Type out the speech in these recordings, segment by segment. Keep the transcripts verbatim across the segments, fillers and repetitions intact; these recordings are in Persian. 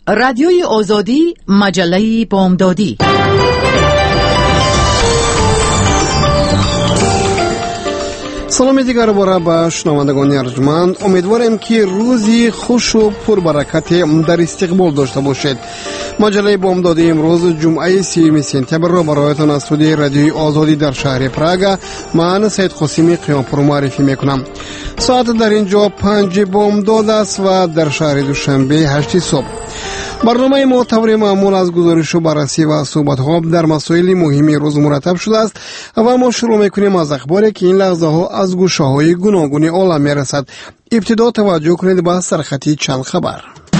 رادیوی آزادی، مجله بامدادی. سلام دیگر باره به شنوندگان ارجمند. امیدوارم که روزی خوش و پربرکت در استقبال داشته باشید. مجله بامدادی امروز جمعه سیوم سپتامبر را برایتان از استودیوی رادیوی آزادی در شهر پراگ من سید قاسمی قیامپور معرفی میکنم. ساعت در اینجا پنج بامداد است و در شهر دوشنبه هشت صبح. برنامه ما طور معمول از گزارش و بررسی و صحبت ها در مسائل مهمی روز مرتب شده است و ما شروع میکنیم از اخباری که این لحظه ها از گوشه های گوناگون عالم میرسد. ابتدا توجه کنید به سرخطی چند خبر.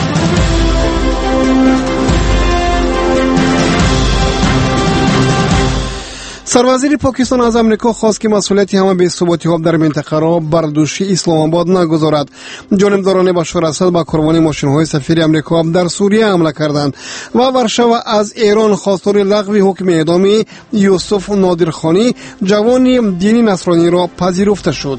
سروازیر پاکستان از امریکا خواست که مسئولیت همه بی‌ثباتی ها در منطقه را بر دوش اسلام آباد نگذارد. جانبداران بشار اسد با کاروان ماشین های سفیر امریکا در سوریه حمله کردند و ورشوا از ایران خواستار لغو حکم اعدام یوسف نادرخانی جوان دینی نصرانی را پذیرفته شد.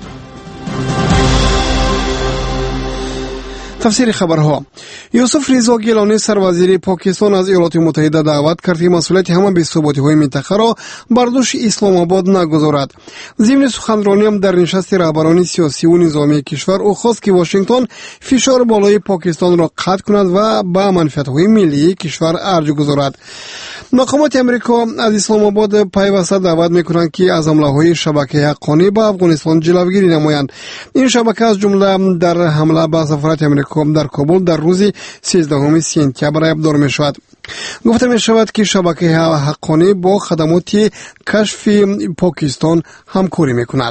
تفسیر خبرها. یوسف رضا گیلانی سروازیر پاکستان از ایالات متحده دعوت کرد که مسئولیت همه بی‌ثباتی های منطقه را بر دوش اسلام آباد نگذارد. ضمن سخنرانی هم در نشست رهبران سیاسی و نظامی کشور او خواست که واشنگتن فشار بالای پاکستان را قطع کند و به منفعت های ملی کشور ارج گذارد. مقامات امریکا از اسلام آباد پیوسته دعوت میکنند که از حمله های شبکه حقانی به افغانستان جلوگیری نمایند. این شبکه از جمله در حمله به سفارت امریکا در کابل در روز سیزدهم سپتامبر ابدار می شود. گفته می شود که شبکه حقانی با خدمات کشف پاکستان همکاری می کند.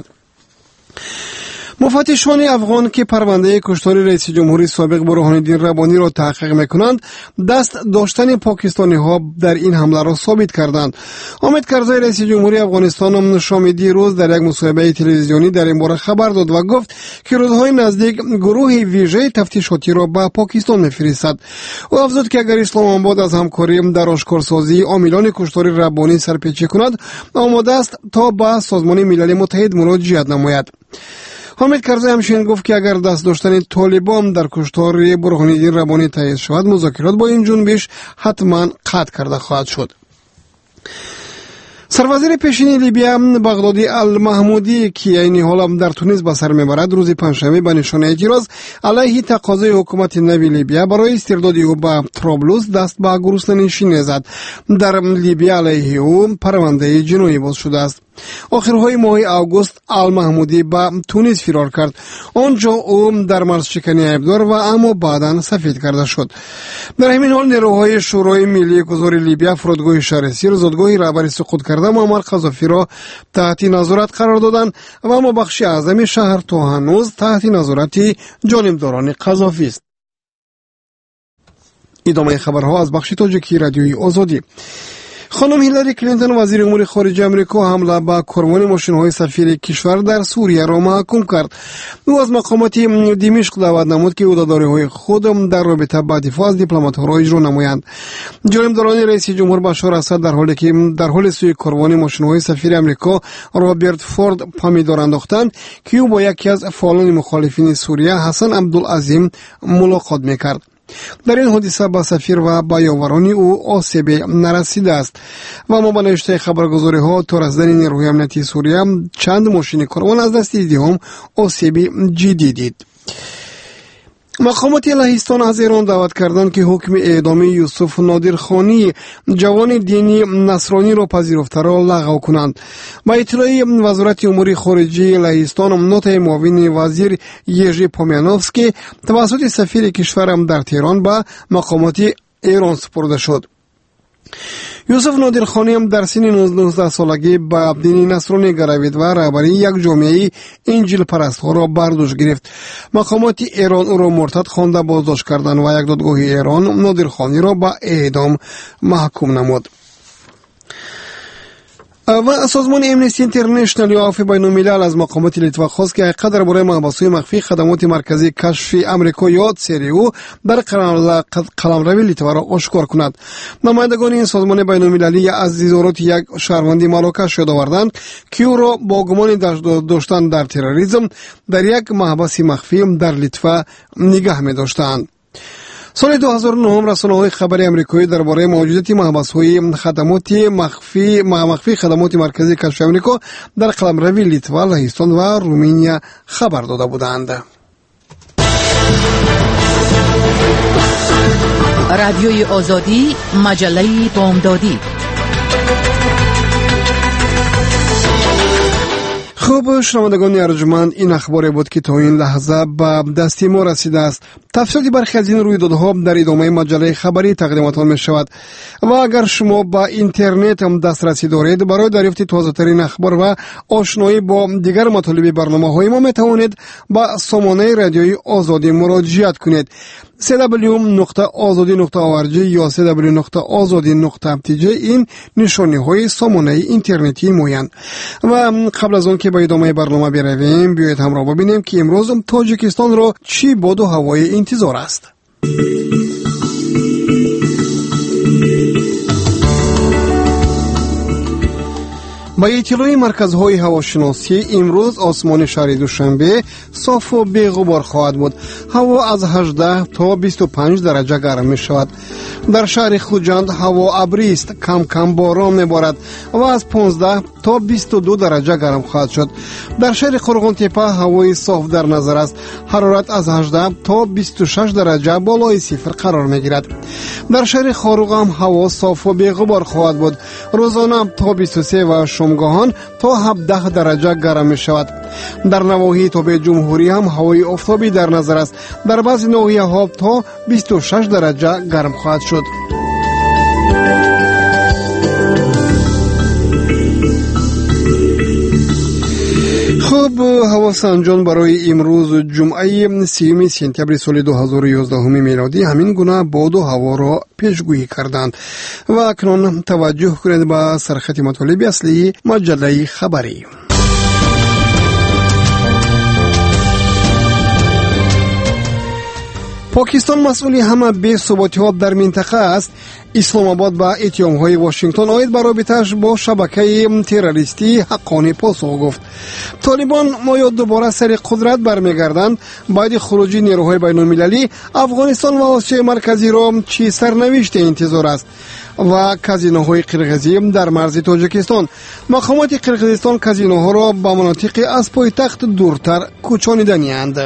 مفتشان افغان که پرونده کشتار رئیس جمهوری سابق برهان الدین ربانی را تحقیق میکنند دست داشتن پاکستانی ها در این حمله را ثابت کردند. حامد کرزی رئیس جمهوری افغانستان شام دیروز در یک مصاحبه تلویزیونی در این باره خبر داد و گفت که روزهای نزدیک گروه ویژه تفتیشاتی را به پاکستان میفرستد. او افزود که اگر اسلام آباد از همکاری در آشکارسازی عاملان کشتار ربانی سرپیچی کند آماده است تا به سازمان ملل متحد مراجعت نماید. حامد کرزی همچنین گفت که اگر دست داشتن طالبان در کشتار برهان الدین ربانی تایید شود مذاکرات با این جنبش حتما قطع کرده خواهد شد. سروازیر پیشین لیبیا بغدادی المحمودی که این حال در تونس به سر میبرد روز پنجشنبه به نشانه اعتراض علیه تقاضای حکومت نوی لیبیا برای استرداد او به طرابلس دست به گرسنه‌نشینی زد. در لیبیا علیه او پرونده جنایی باز شده است. آخرهای ماه آگوست المحمودی به تونس فرار کرد. آنجا او در مرزشکنی عیبدار و اما بعداً سفید کرده شد. در همین حال نیروهای شورای ملی گذار لیبیا فرودگاه شهر سیر زادگاه رهبری سقوط کرده معمر قذافی را تحت نظارت قرار دادند و اما بخش اعظم شهر تا هنوز تحت نظارت جانبداران قذافی است. ادامه خبرها از بخش تاجیکی رادیوی آزادی. خانم هیلاری کلینتون وزیر امور خارجه امریکا حمله به کاروان ماشین‌های سفیر کشور در سوریه را محکوم کرد. او از مقامات دمشق دعوت نمود که عهده‌داری‌های خود در رابطه با دفاع از دیپلمات‌ها را اجرا نمایند. جانبداران رئیس جمهور بشار اسد در حالی که در حال سوی کاروان ماشین‌های سفیر امریکا رابرت فورد پامیدار انداختند که او با یکی از فعالان مخالفین سوریه حسن عبدالعظیم ملاقات می‌کرد. در این حادثه با سفیر و با یاوران او آسیب نرسیده است و ما به نوشته خبرگزاری ها تا رسیدن نیروهای امنیتی سوریه چند ماشین کاروان از دست دیدیم آسیب جدی دید. مقامات لهستان از ایران دعوت کردند که حکم اعدام یوسف نادرخانی جوان دینی نصرانی را پذیرفته را لغو کنند. با اطلاع وزارت امور خارجه لهستان نوت معاون وزیر یژی پامیانوفسکی توسط سفیر کشورم در تهران به مقامات ایران سپرده شد. یوسف نادرخانی هم در سن نوزده سالگی به دین نصرانی گروید و رهبری یک جامعه انجیل پرست ها را بر دوش گرفت. مقامات ایران او را مرتد خوانده بازداشت کردند و یک دادگاه ایران نادرخانی را به اعدام محکوم نمود. و سازمان امنستی اینترنشنال یا عفو بین الملل از مقامات لیتوا خواست که حقیقت درباره محبس‌های مخفی خدمات مرکزی کشف امریکا یا سریو در قلمرو لیتوا را آشکار کند. نمایندگان این سازمان بین المللی از زیارت یک شهروندی مراکش یاد آوردند که او را با گمان داشتن در تروریسم در یک محبس مخفی در لیتوا نگه می داشتند. سال دو هزار و نه رسانه‌های خبری آمریکایی درباره موجودیت محبس‌های خدمات مخفی مخفی خدمات مرکزی کشف آمریکا در قلمرو لیتوا، لهستان و رومانیا خبر داده بودند. رادیوی آزادی، مجله بامدادی. خوب شنوندگان ارجمند، این اخباری بود که تا این لحظه به دست ما رسیده است. تفصیلی برخی از این رویدادها در ادامه مجله خبری تقدیمتان می شود و اگر شما با اینترنت هم دسترسی دارید، برای دریافت تازه ترین اخبار و آشنایی با دیگر مطالب برنامه های ما می توانید با سامانه رادیوی آزادی مراجعت کنید. سی دبلیو نقطه آزادی نقطه او ار جی یا سی دبلیو نقطه آزادی نقطه ام تی جی این نشانی های سامانه اینترنتی مویند. و قبل از اون که به ادامه برنامه برویم، بیایید همراه ببینیم که امروز تاجیکستان را چی باد و هوای انتظار است. با اطلاع مرکزهای هواشناسی، امروز آسمان شهر دوشنبه صاف و بی‌غبار خواهد بود. هوا از هجده تا بیست و پنج درجه گرم می شود. در شهر خوجند هوا ابری است، کم کم باران می بارد و از پانزده تا بیست و دو درجه گرم خواهد شد. در شهر قرغان تپه هوای صاف در نظر است. حرارت از هجده تا بیست و شش درجه بالای صفر قرار می گیرد. در شهر خاروق هم هوا صاف و بی‌غبار خواهد بود. روزانه تا بیست و سه و شامگاهان تا هفده درجه گرم می شود. در نواحی تابع جمهوری هم هوای آفتابی در نظر است. در بعضی ناحیه‌ها تا بیست و شش درجه گرم خواهد شد. خب هواسنجان، برای امروز جمعه سیوم سپتامبر سال دو هزار و یازده میلادی همین گونه باد و هوا را پیشگویی کردند. و اکنون توجه کنید به سرخط مطالب اصلی مجله خبری. پاکستان مسئولی همه بی‌ثباتی‌ها در منطقه است. اسلام آباد با اتهام‌های واشنگتن آید بر رابطه‌اش با شبکه تروریستی حقانی پاسخ گفت. طالبان مایا دوباره سر قدرت برمیگردند. بعد خروجی نیروهای بین‌المللی، افغانستان و آسیای مرکزی را چی سرنوشت انتظار است؟ و کازینوهای قرقیزی در مرز تاجیکستان. مقامات قرقیزستان کازینوها را به مناطق از پایتخت دورتر کوچانیده‌اند.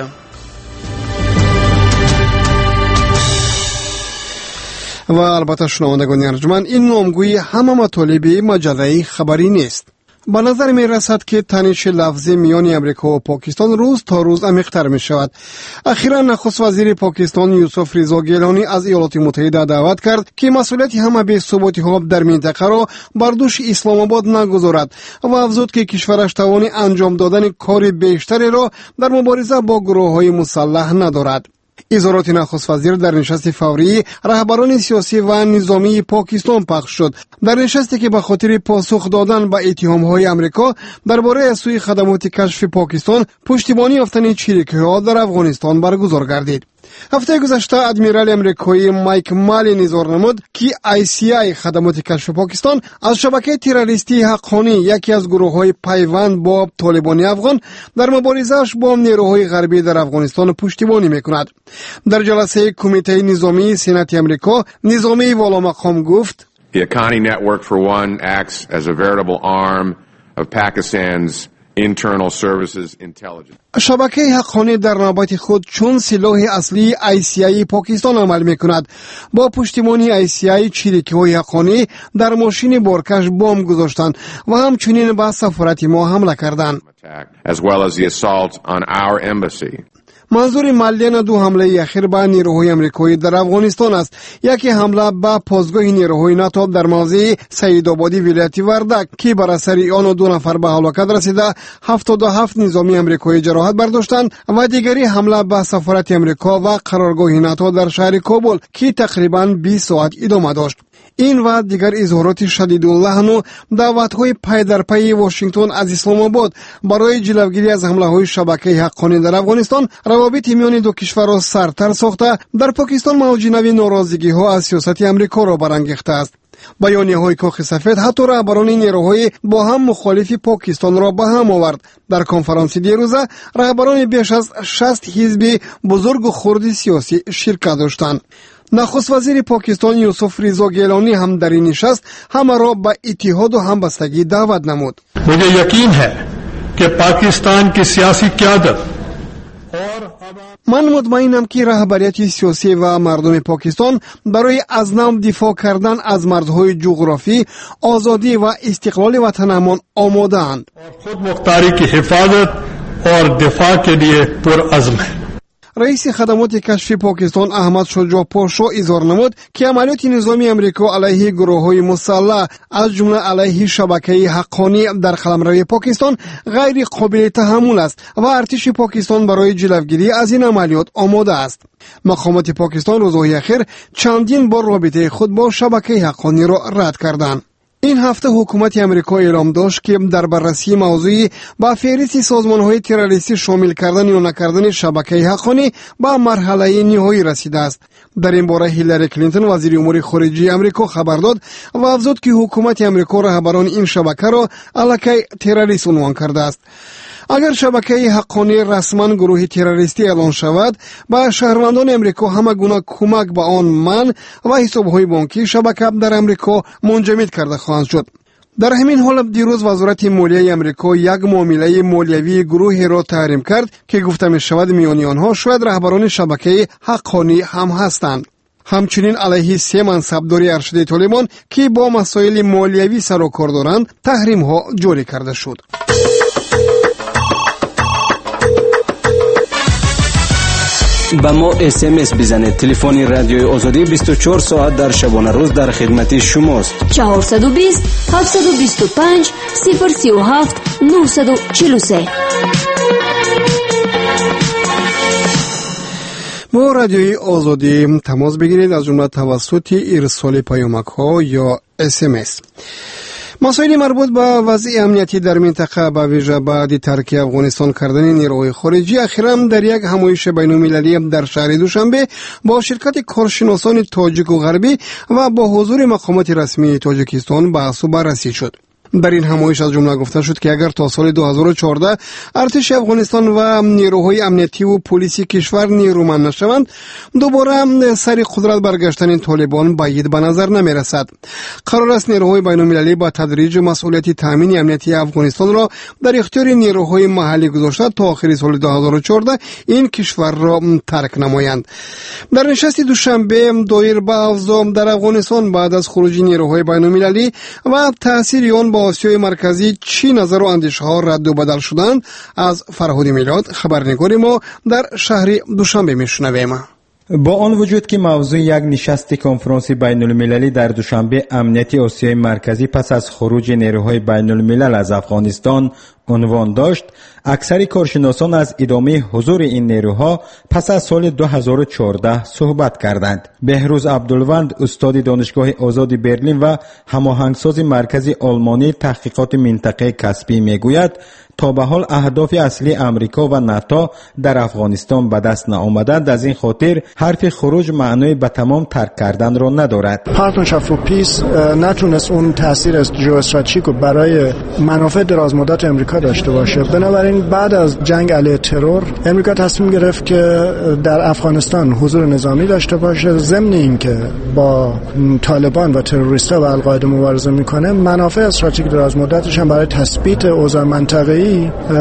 و البته شنوندگان ارجمند، این نامگویی همه مطالب مجله خبری نیست. به نظر می رسد که تنش لفظی میان امریکا و پاکستان روز تا روز عمیق‌تر می شود. اخیراً نخست وزیر پاکستان یوسف رضا گیلانی از ایالات متحده دعوت کرد که مسئولیت همه بی‌ثباتی‌ها در منطقه را بر دوش اسلام آباد نگذارد و افزود که کشورش توان انجام دادن کار بیشتری را در مبارزه با گروه‌های مسلح ندارد. اظهارات نخست وزیر در نشست فوری رهبران سیاسی و نظامی پاکستان پخش شد. در نشستی که به خاطر پاسخ دادن به اتهام‌های آمریکا درباره از سوی خدمات کشف پاکستان پشتیبانی یافتن چریکی‌ها در افغانستان برگزار گردید. هفته گذشته ادمیرال امریکایی مایک مالین اظهار نمود که آی سی آی خدمات کشف پاکستان از شبکه تروریستی حقانی، یکی از گروه‌های پیوند با طالبان افغان، در مبارزه‌اش با نیروهای غربی در افغانستان پشتیبانی می‌کند. در جلسه کمیته نظامی سنات امریکا، نظامی والا مقام گفت: The Haqqani network for one acts as a veritable arm of Pakistan's internal services intelligence. شبکه حقانی در نوبت خود چون سلاح اصلی آی سی آی پاکستان عمل می‌کند. با پشتیبانی آی سی آی چریکی‌های حقانی در ماشین بارکش بمب گذاشتند و همچنین به سفارت ما حمله کردند. As well as the assault on our embassy. منظور مالین دو حمله اخیر به نیروهای امریکایی در افغانستان است. یکی حمله به پاسگاه نیروهای ناتو در موضع سعیدآبادی ولایت وردک که بر اثر آن دو نفر به هلاکت رسیده، هفتاد و هفت نظامی امریکایی جراحت برداشتند و دیگری حمله به سفارت امریکا و قرارگاه ناتو در شهر کابل که تقریباً بیست ساعت ادامه داشت. این و دیگر اظهارات شدید اللحن و دعوت‌های پی در پی واشنگتن از اسلام آباد برای جلوگیری از حمله‌های شبکه حقانی در افغانستان روابط میان دو کشور را سرتر ساخته در پاکستان موج نوی ناراضگی‌ها از سیاست آمریکا را برانگیخته است. بیانیه‌های کاخ سفید حتی رهبران نیروهای با هم مخالف پاکستان را به هم آورد. در کنفرانس دیروزه رهبران بیش از شصت حزب بزرگ و خرد سیاسی شرکت داشتند. نخست وزیر پاکستان یوسف رضا گیلانی هم در این نشست همه را به اتحاد و همبستگی دعوت نمود. मुझे यकीन है कि पाकिस्तान की सियासी क़यादत من مطمئنم که رهبریت سیاسی و مردم پاکستان برای از نو دفاع کردن از مرزهای جغرافی، آزادی و استقلال وطنمان آماده اند. خود مختاری کی حفاظت اور دفاع کے لیے پرعزم ہے. رئیس خدمات کشفی پاکستان احمد شجاع پاشا اظهار نمود که عملیات نظامی امریکا علیه گروه‌های مسلح از جمله علیه شبکه حقانی در قلمرو پاکستان غیر قابل تحمل است و ارتش پاکستان برای جلوگیری از این عملیات آماده است. مقامات پاکستان روزهای اخیر چندین بار رابطه خود با شبکه حقانی را رد کردند. این هفته حکومت امریکا اعلام داشت که در بررسی موضوعی با فهرست سازمان‌های تروریستی شامل کردن یا نکردن شبکه حقانی به مرحله نهایی رسیده است. در این باره هیلاری کلینتون وزیر امور خارجه امریکا خبر داد و افزود که حکومت امریکا رهبران این شبکه را علیه تروریست عنوان کرده است. اگر شبکه حقانی رسما گروه تروریستی اعلان شود، با شهروندان امریکا همه گونه کمک به آن من و حساب‌های بانکی شبکه در امریکا منجمد کرده خواهند شد. در همین حال دیروز وزارت مالیه امریکا یک معامله مالیوی گروهی را تحریم کرد که گفته می شود میان آنها شاید رهبران شبکه حقانی هم هستند. همچنین علیه سه منصبدار ارشد طالبان که با مسائل مالیوی سر و کار دارند تحریم ها جاری کرده شد. با ما اس ام اس بزنید. تلفن رادیوی آزادی بیست و چهار ساعت در شبانه روز در خدمت شماست. چهارصد و بیست هفتصد و بیست و پنج صفر سی و هفت نهصد و چهل و سه. با رادیوی آزادی تماس بگیرید، از جمله توسط ارسال پیامک ها یا اس ام اس. مسائل مربوط به وضع امنیتی در منطقه به ویژه بعد ترک افغانستان کردن نیروهای خارجی اخیراً در یک همایش بین‌المللی در شهر دوشنبه با شرکت کارشناسان تاجیک و غربی و با حضور مقامات رسمی تاجیکستان بحث و بررسی شد. در این همایش از جمله گفته شد که اگر تا سال دو هزار و چهارده ارتش افغانستان و نیروهای امنیتی و پلیسی کشور نیرومند نشوند، دوباره سر قدرت برگشتن طالبان بعید به نظر نمی رسد. قرار است نیروهای بین‌المللی با تدریج مسئولیت تامین امنیتی افغانستان را در اختیار نیروهای محلی گذاشته تا آخر سال دو هزار و چهارده این کشور را ترک نمایند. در نشست دوشنبه دایر به اوضاع در افغانستان بعد از خروج نیروهای بین‌المللی و تاثیر آن با آسیای مرکزی چی نظر و اندیشه ها رد و بدل شدند، از فرهاد میلاد خبرنگار ما در شهر دوشنبه میشنویم. با آن وجود که موضوع یک نشست کنفرانس بین المللی در دوشنبه امنیت آسیای مرکزی پس از خروج نیروهای بین الملل از افغانستان عنوان داشت، اکثر کارشناسان از ادامه حضور این نیروها پس از سال دو هزار و چهارده صحبت کردند. بهروز عبدالوند، استاد دانشگاه آزاد برلین و هماهنگساز مرکز آلمانی تحقیقات منطقه کسبی میگوید تا به حال اهداف اصلی امریکا و ناتو در افغانستان به دست نآمدند، از این خاطر حرف خروج معنای به تمام ترک کردن را ندارد. پارتنرشپ فور پیس نتونست اون تاثیر ژئواستراتژیک رو برای منافع درازمدت امریکا داشته باشه. بنابراین بعد از جنگ علیه ترور امریکا تصمیم گرفت که در افغانستان حضور نظامی داشته باشه. ضمن اینکه با طالبان و تروریست‌ها و القاعده مبارزه میکنه، منافع استراتژیک درازمدتش هم برای تثبیت اوضاع منطقه‌ای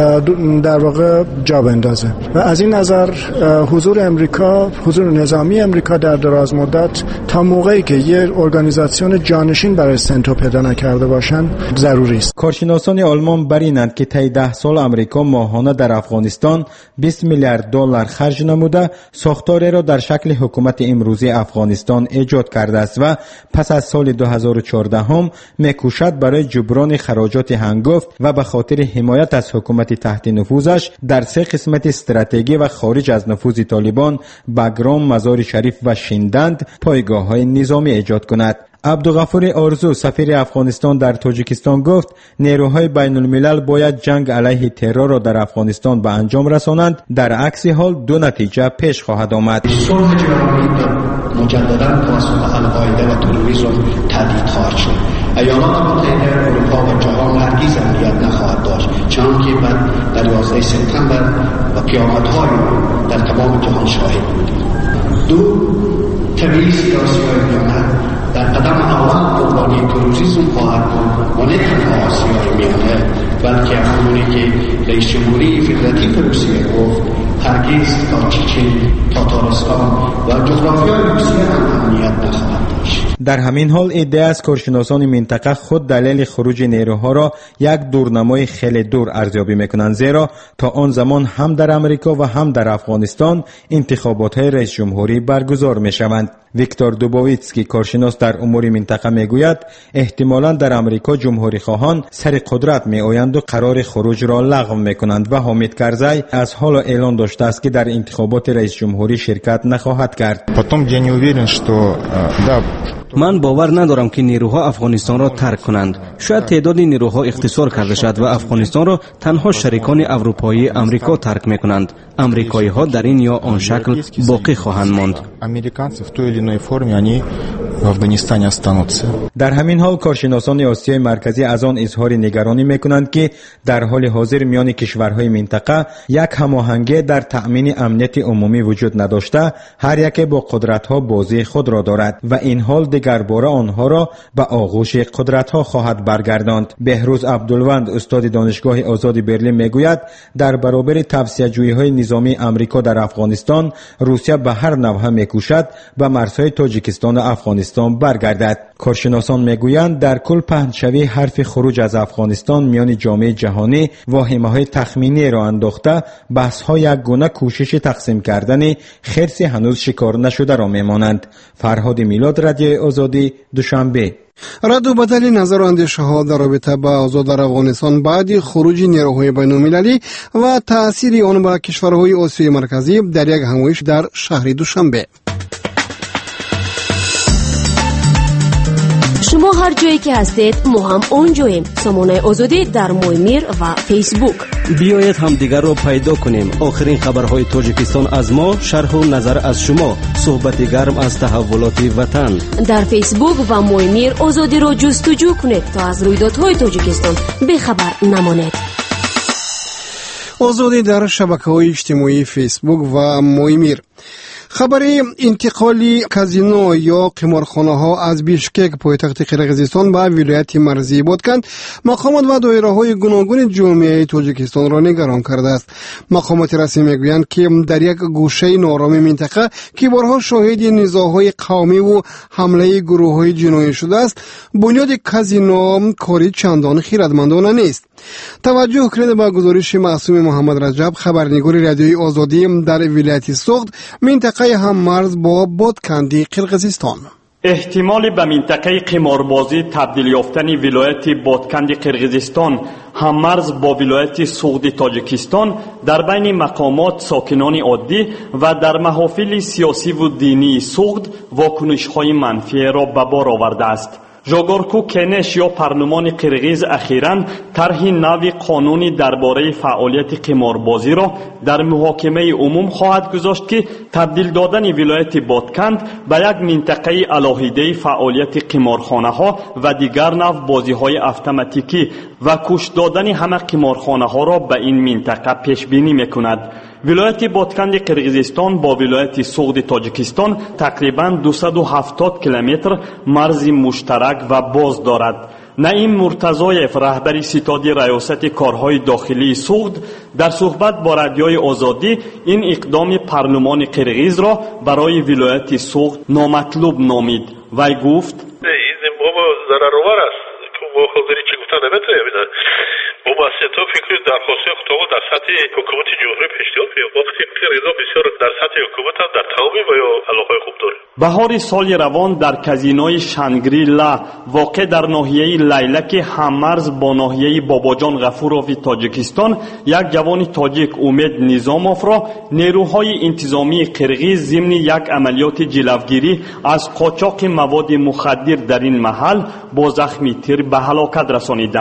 در واقع جا بندازه و از این نظر حضور امریکا، حضور نظامی امریکا در دراز مدت تا موقعی که یه ارگانیزاسیون جانشین برای سنتو پیدا نکرده باشن ضروری است. کارشناسان آلمان برینند که طی ده سال امریکا ماهانه در افغانستان بیست میلیارد دلار خرج نموده ساختاری را در شکل حکومت امروزی افغانستان ایجاد کرده است و پس از سال دو هزار و چهارده هم میکوشد برای جبران خراجات هنگفت و به خاطر حمایت از حکومت تحت نفوذش در سه قسمت استراتژی و خارج از نفوذ طالبان بگرام، مزار شریف و شیندند پایگاه‌های نظامی ایجاد کند. عبدالغفور آرزو، سفیر افغانستان در تاجیکستان گفت نیروهای بین الملل باید جنگ علیه ترور را در افغانستان به انجام رسانند، در عکس حال دو نتیجه پیش خواهد آمد. صلح جهانی مجددا توسط القاعده و تروریسم تهدید خواهد شد. ایالات متحده اروپا و جهان هرگز امنیت نخواهد داشت، چون که بعد در یازده سپتامبر و قیامت‌های در تمام جهان شاهد بودیم. دو، طبیعی است که آسیای میانه در قدم اول قربانی تروریسم خواهد بود و نه تنها آسیای میانه بلکه همونی که رئیس جمهوری فدراتیو روسیه گفت هرگز تا چچن، تاتارستان و جغرافیای روسیه هم اهمیت نخواهد داشت. در همین حال عده از کارشناسان منطقه خود دلیل خروج نیروها را یک دورنمای خیلی دور ارزیابی میکنند، زیرا تا آن زمان هم در امریکا و هم در افغانستان انتخابات های رئیس جمهوری برگزار میشوند. ویکتور دوبویتسکی کارشناس در امور منطقه میگوید احتمالاً در امریکا جمهوری خواهان سر قدرت میآیند و قرار خروج را لغو میکنند و حامد کرزی از حال اعلان داشته است که در انتخابات رئیس جمهوری شرکت نخواهد کرد. من باور ندارم که نیروها افغانستان را ترک کنند. شاید تعداد نیروها اختصار کرده شد و افغانستان را تنها شریکان اروپایی امریکا ترک میکنند. امریکایی ها در این یا آن شکل باقی خواهند ماند. در همین حال کارشناسان آسیای مرکزی از آن اظهار نگرانی میکنند که در حال حاضر میان کشورهای منطقه یک هماهنگی در تأمین امنیت عمومی وجود نداشته، هر یک با قدرت‌ها بازی خود را دارد و این حال دیگر باره آنها را به آغوش قدرت‌ها خواهد برگرداند. بهروز عبدالوند استاد دانشگاه آزاد برلین میگوید در برابر توسعه‌جویی‌های نظامی امریکا در افغانستان، روسیه به هر نوع میکوشد به مرزهای تاجیکستان و افغانستان برگردد. کارشناسان میگویند در کل پهنشوی حرف خروج از افغانستان میان جامعه جهانی واهمه‌های تخمینی را انداخته، بحث‌ها یک گونه کوشش تقسیم کردن خرس هنوز شکار نشده را میمانند. فرهاد میلاد، رادیو آزادی، دوشنبه. رد و بدل نظر و اندیشه ها در رابطه با اوضاع در افغانستان بعد خروج نیروهای بین المللی و تأثیر آن بر کشورهای آسیای مرکزی در یک همایش در شهر دوشنبه. شما هر جایی که هستید ما هم اونجاییم. سامانه آزادی در مویمیر و فیسبوک. بیایید هم دیگر رو پیدا کنیم. آخرین خبرهای تاجیکستان از ما، شرح و نظر از شما، صحبت گرم از تحولات وطن. در فیسبوک و مویمیر آزادی رو جستجو کنید تا از رویدادهای تاجیکستان بخبر نمانید. آزادی در شبکه‌های اجتماعی فیسبوک و مویمیر. خبر انتقال کازینو یا قمارخانه‌ها از بیشکک پایتخت قرقیزستان به ولایت مرزی بادکند مقامات و دایره‌های گوناگون جامعه تاجیکستان را نگران کرده است. مقامات رسمی میگویند که در یک گوشه نارام منطقه که بارها شاهد نزاع‌های قومی و حمله گروه‌های جنایی شده است، بنیاد کازینو کاری چندان خیرتمندانه نیست. توجه کنید به گزارش معصوم محمد رجب، خبرنگار رادیوی آزادی در ولایت سوخت، منطقه هم مرز با بادکندی قرقیزستان. احتمال به منطقه قماربازی تبدیل یافتن ولایت بادکند قرقیزستان هممرز با ولایت سوخت تاجیکستان در بین مقامات، ساکنان عادی و در محافل سیاسی و دینی سوخت واکنش‌های منفی را به بار آورده است. ژاگورکو کنش یا پارلمان قرقیز اخیراً طرح نوی قانونی درباره فعالیت قماربازی را در محاکمه عموم خواهد گذاشت که تبدیل دادن ولایت بادکند به یک منطقه علاهیده فعالیت قمارخانه‌ها و دیگر نوع بازی‌های اتوماتیکی و کش دادن همه قمارخانه‌ها را به این منطقه پیش بینی می‌کند. ولایت بادکند قرقیزستان با ولایت سوخت تاجیکستان تقریباً دویست و هفتاد کیلومتر مرز مشترک و باز دارد. نعیم مرتضایف، رهبر ستاد ریاست کارهای داخلی سوخت، در صحبت با رادیوی آزادی این اقدام پارلمان قرقیز را برای ولایت سوخت نامطلوب نامید. وی گفت: این بابا ضررآور است که با خودری چه گفتن نمیتونه. با واسطه فکر درخواست خطاب در سطح حکومت جمهوری پیشنهاد میاد. وقتی قرقیزا بسیار در سطح حکومت هم در تمام و علاقه خوب داره. بهار سال روان در کازینوی شانگری لا واقع در ناحیه لیلک هممرز با ناحیه باباجان غفوروی تاجیکستان یک جوان تاجیک امید نظاموف را نیروهای انتظامی قرقیز ضمن یک عملیات جلوگیری از قاچاق مواد مخدر در این محل با زخمی تیر به هلاکت رسانیدند.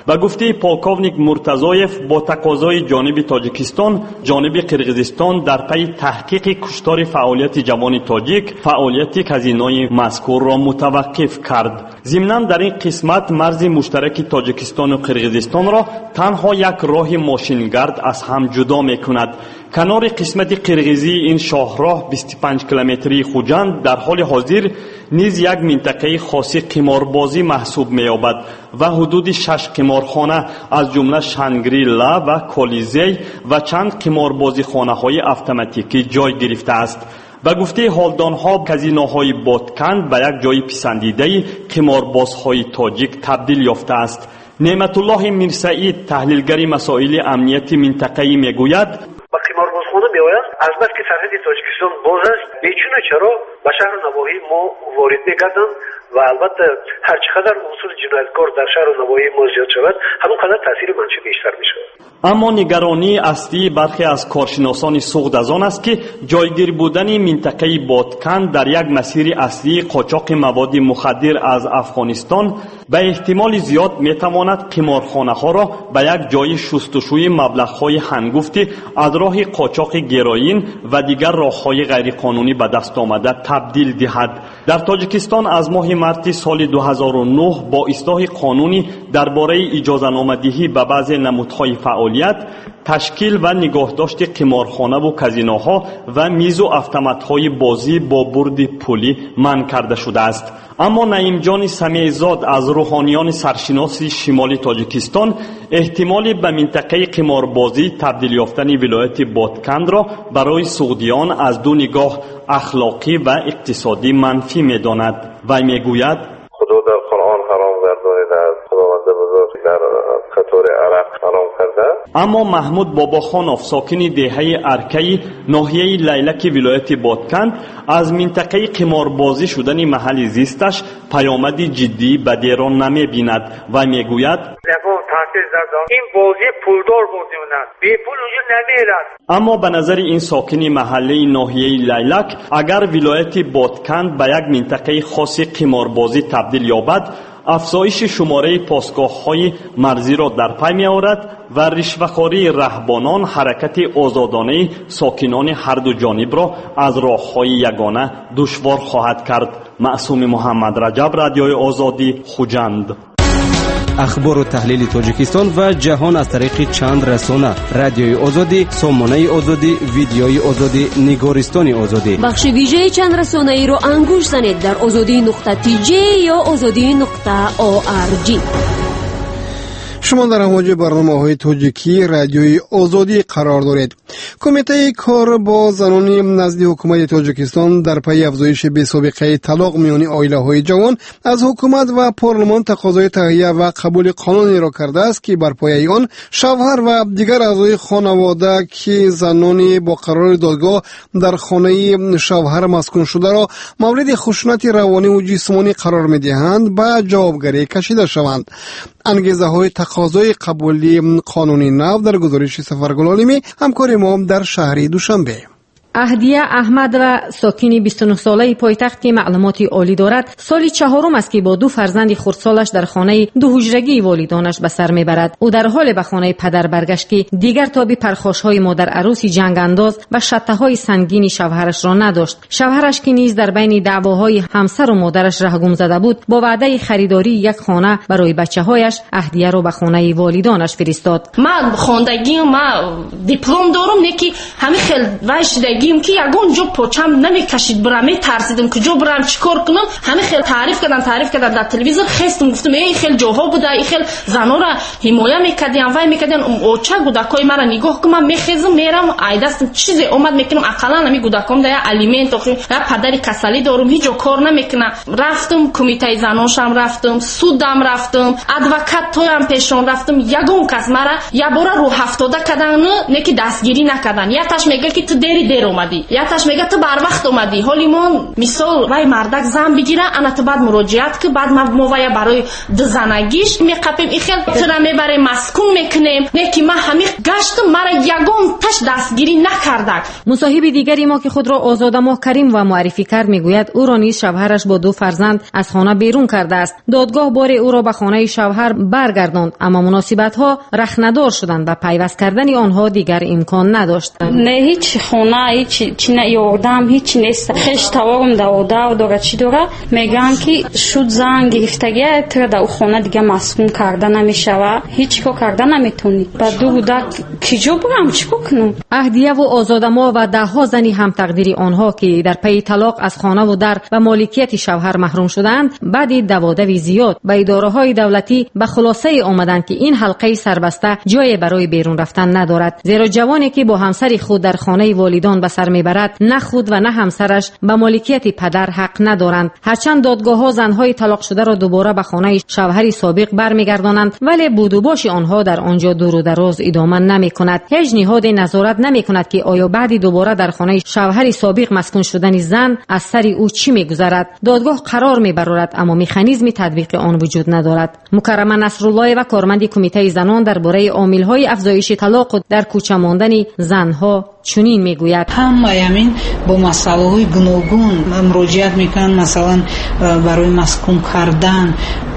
به گفته پولکوونیک مرتضایف، با تقاضای جانب تاجیکستان، جانب قرقیزستان در پی تحقیق کشتار فعالیت جوان تاجیک، فعالیت کازینوی مذکور را متوقف کرد. ضمناً در این قسمت مرز مشترک تاجیکستان و قرقیزستان را تنها یک راه ماشینگرد از هم جدا می‌کند. کنار قسمت قرقیزی این شاهراه بیست و پنج کیلومتری خوجند در حال حاضر نیز یک منطقه خاص قماربازی محسوب می‌یابد و حدود شش قمارخانه از جمله شانگریلا و کولیزی و چند قماربازی خانه‌های اتوماتیکی جای گرفته است. به گفته حالدانها، کازینوهای بادکند به یک جای پسندیده قماربازهای تاجیک تبدیل یافته است. نعمت الله میرسعید، تحلیلگر مسائل امنیتی منطقه‌ای میگوید: با قماربازخانه میآید از بس که سرحد تاجیکستان باز است، بیچونه چرا به شهر نواحی ما وارد میگردند و البته هر چقدر عنصر جنایتکار در شهر نواحی ما زیاد شود، همون قدر تاثیر منفی بیشتر میشود. اما نگرانی اصلی برخی از کارشناسان سوخت از آن است که جایگیر بودن منطقه بادکند در یک مسیر اصلی قاچاق مواد مخدر از افغانستان به احتمال زیاد میتواند قمارخانه ها را به یک جای شستشوی مبلغ های هنگفتی از راه قاچاق گروئین و دیگر راههای غیرقانونی به دست آمده تبدیل دهد. در تاجیکستان از ماه مارس سال دو هزار و نه با اصلاح قانونی درباره اجازه‌نامه‌دهی به بعضی نمودهای فعالیت، تشکیل و نگهداشت قمارخانه و کازینوها و میز و اتومات‌های بازی با برد پولی منع کرده شده است. اما نعیم جان سمیع‌زاد از روحانیان سرشناس شمال تاجیکستان احتمال به منطقه قماربازی تبدیل یافتن ولایت بادکند را برای سعودیان از دو نگاه اخلاقی و اقتصادی منفی می‌داند. وی میگوید: خدا در قرآن حرام گردانیده است، خداوند بزرگ در خطور عرق حرام کرده. اما محمود باباخانوف، ساکن دهه ارکی ناحیه لیلک ولایت بادکند، از منطقه قماربازی شدن محل زیستش پیامد جدی به دیران نمی‌بیند و میگوید: این بازی پولدار بازی است، بی پول وجود نمیرد. اما به نظر این ساکن محله ناحیه لیلک، اگر ولایت بادکند به یک منطقه خاص قماربازی تبدیل یابد، افزایش شماره پاسگاه‌های مرزی را در پی می‌آورد و رشوه‌خواری رهبانان حرکت آزادانه ساکنان هر دو جانب را از راه‌های یگانه دشوار خواهد کرد. معصوم محمد رجب، رادیوی آزادی، خوجند. اخبار و تحلیل تاجیکستان و جهان از طریق چند رسانه: رادیوی آزادی، سامانه آزادی، ویدیوی آزادی، نگارستان آزادی. بخش ویژه چند رسانه ای رو انگوش زنید در آزادی نقطه تی جی یا آزادی نقطه او آر جی. شما در امواج برنامه های تاجیکی رادیوی آزادی قرار دارید. کمیته کار با زنان نزد حکومت تاجیکستان در پی افزایش بی‌سابقه طلاق میان عائله های جوان از حکومت و پارلمان تقاضای تهیه و قبول قانونی را کرده است که بر پایه آن شوهر و دیگر اعضای خانواده که زنانی با قرار دادگاه در خانه شوهر مسکون شده را مورد خشونت روانی و جسمانی قرار می‌دهند به جوابگری کشیده شوند. انگیزه های تقاضای قبولی قانونی نو در گزارش سفرگل عالمی همکار ما در شهر دوشنبه. اهدیه احمد و ساکن بیست و نه ساله پایتخت که معلومات عالی دارد، سال چهارم است که با دو فرزند خردسالش در خانه دو حجرگی والدانش به سر میبرد. او در حال به خانه پدر برگشت که دیگر تاب پرخاش‌های مادر عروسی جنگ انداز و شته‌های سنگین شوهرش را نداشت. شوهرش که نیز در بین دعواهای همسر و مادرش رهگم زده بود، با وعده خریداری یک خانه برای بچه‌هایش اهدیه را به خانه والدانش فرستاد. من خواندگیم، من دیپلم دارم، نکی همین خیلی وایشیدگیم که یگون جو پوچم نمیکشید، برام میترسیدم که جو برام چیکار کنم. همه خیلی تعریف کردن تعریف کردن در تلویزیون، خستم گفتم ای خیلی جوها بوده، ای خیلی زنا را حمایت میکردن وای میکردن. اوچا گودکای مرا نگاه کنم میخزم میرم ایداستم چیزی اومد میکنم اقلا نمی گودکام ده الیمنت اخری یا پدری کسلی دارم هیچ کار نمیکنم. رفتم کمیته زناشم، رفتم سودم، رفتم ادوکات تویم پیشون رفتم. یگون کس مرا یا برا رو هفتاده کردن نکی دستگیری نکردن. یا تاش میگه که تو دری درو اومدی. یکش میگه تو بر وقت اومدی. حالی ما مثال وای مردک زن بگیره انا تو بعد مراجعت که بعد ما ما وای برای دو زنگیش میقپیم این خیلی تو میبره مسکون میکنیم. نه که ما همین گشت مرا یگان تش دستگیری نکردک. مصاحب دیگری ما که خود را آزاده ماه کریم و معرفی کرد میگوید او را نیز شوهرش با دو فرزند از خانه بیرون کرده است. دادگاه بار او را به خانه شوهر برگرداند، اما مناسبت‌ها رخندار شدند و پیوست کردن آنها دیگر امکان نداشت. نه هیچ خانه هیچ چی نه یادم هیچ نیست. خش توام داودا و دوگا چی دوگا میگن که شد زن گرفتگی تو در خانه دیگه مسکون کرده نمیشوه. هیچ کو کرده نمیتونی. بعد دو گودا کیجو برم چیکو کنم. اهدیه و آزادما و ده ها زنی هم تقدیری آنها که در پی طلاق از خانه و در و مالکیت شوهر محروم شدند، بعد دوادوی زیاد به اداره‌های دولتی به خلاصه آمدند که این حلقه سربسته جای برای بیرون رفتن ندارد، زیرا جوانی که با همسر خود در خانه والدان به سر میبرد نه خود و نه همسرش به مالکیت پدر حق ندارند. هرچند دادگاه‌ها زنهای طلاق شده را دوباره به خانه شوهر سابق برمیگردانند، ولی بود و باش آنها در آنجا دور و دراز ادامه نمی‌کند. هیچ نهاد نظارت نمی‌کند که آیا بعد دوباره در خانه شوهر سابق مسکون شدن زن از سر او چی می‌گذرد. دادگاه قرار می‌برد اما مکانیزم تطبیق آن وجود ندارد. مکرمه نصرالله و کارمند کمیته زنان درباره عامل‌های افزایش طلاق در کوچه ماندن زنها چنین میگوید: همه همین با مسائل گوناگون مراجعت میکنن، مثلا برای مسکون کردن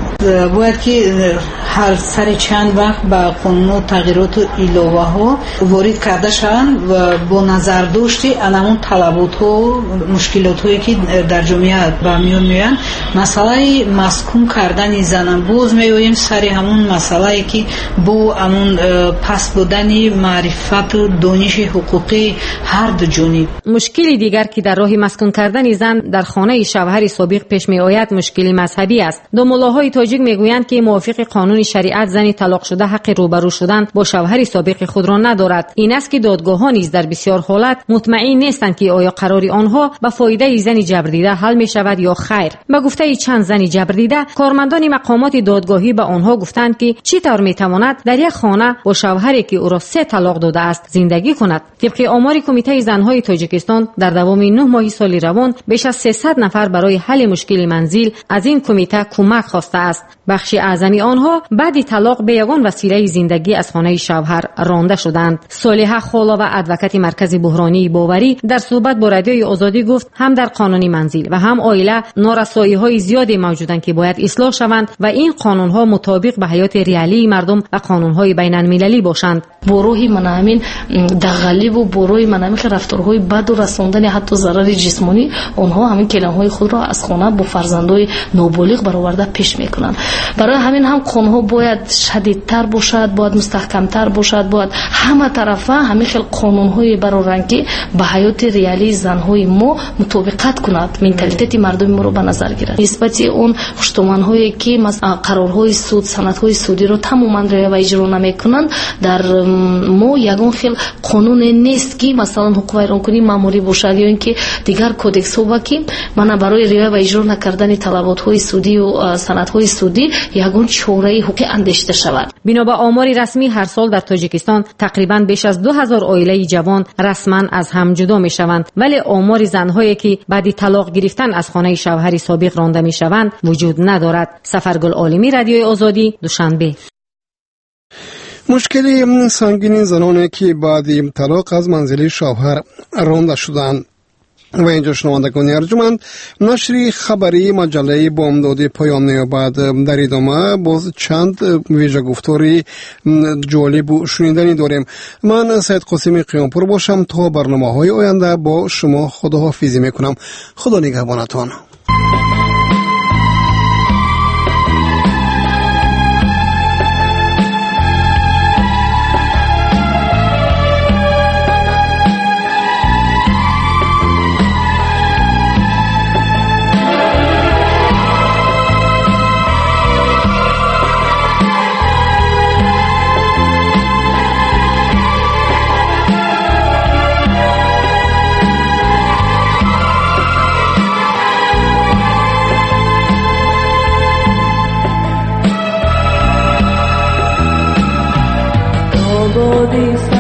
باید که هر سر چند وقت با قانون و تغییرات و ایلاوه ها وارد کرده شوند و با نظر داشتی انمون طلبات ها مشکلات هایی که در جامعه به میان میان مسئله مسکون کردن زنان باز میویم سر همون مسئله که با همون پس بودن معرفت و دانش حقوقی هر دو جانب. مشکلی دیگر که در راه مسکون کردن زن در خانه شوهر سابق پیش می آید مشکلی مذهبی است. دو ملاهای تاجیک میگویند که موافق قانون شریعت زنی طلاق شده حق روبرو شدن با شوهر سابق خود را ندارد. این است که دادگاه‌ها نیز در بسیار حالت مطمئن نیستند که آیا قرار آنها به فایده زن جبر دیده حل می شود یا خیر. به گفته چند زن جبر دیده، کارمندان مقامات دادگاهی به آنها گفتند که چطور می تواند در یک خانه با شوهری که او را سه طلاق داده است زندگی کند. طبق آمار کمیته زنهای تاجیکستان در دوام نه ماه سال روان بیش از سیصد نفر برای حل مشکل منزل از این کمیته کمک خواسته است. بخش اعظمی آنها بعد طلاق به یگان وسیله زندگی از خانه شوهر رانده شدند. صالحه خالا و ادوکت مرکز بحرانی باوری در صحبت با رادیوی آزادی گفت هم در قانون منزل و هم عائله نارسایی‌های زیادی موجودند که باید اصلاح شوند و این قانون‌ها مطابق به حیات ریالی مردم و قانون‌های بین‌المللی باشند. بروحی من همین دغلی و بروحی من همین رفتارهای بد و رساندن حتی ضرر جسمانی آنها همین کلمه‌های خود را از خانه با فرزندای نابالغ برآورده پیش میکنند. برای همین هم قانون‌ها باید شدیدتر باشد، باید مستحکمتر باشد، باید همه طرفه همین خیلی قانون‌های برآورده به حیات ریالی زن‌های ما مطابقت کند، منتالیت مردم ما رو به نظر گیرد. نسبت اون خشتمان‌هایی که مثلا قرارهای سود، سندهای سودی رو تماماً رعایت و اجرا نمی‌کنند، در ما یگان خیلی قانون نیست که مثلا حقوق ویرانکنی ماموری باشد یا اینکه دیگر کدکس ها که من برای رعایت و اجرا نکردن طلبات‌های سودی و سندهای سودی یگان چاره حقوقی اندیشیده شود. بنا به آمار رسمی هر سال در تاجیکستان تقریباً بیش از دو هزار عائله جوان رسما از هم جدا میشوند، ولی آمار زن‌هایی که بعد طلاق گرفتن از خانه شوهر سابق رانده میشوند وجود ندارد. سفرگل عالمی، رادیوی آزادی، دوشنبه. مشکلی سنگین زنانی که بعد طلاق از منزل شوهر رانده شدند. و اینجا شنوندگان ارجمند، نشر خبری مجله بامداد پایان می‌یابد. در ادامه باز چند ویژه گفتاری جالب و شنیدنی داریم. من سید قاسمی قیامپور باشم. تا برنامه‌های آینده با شما خداحافظی میکنم. خدا نگهبانتان. This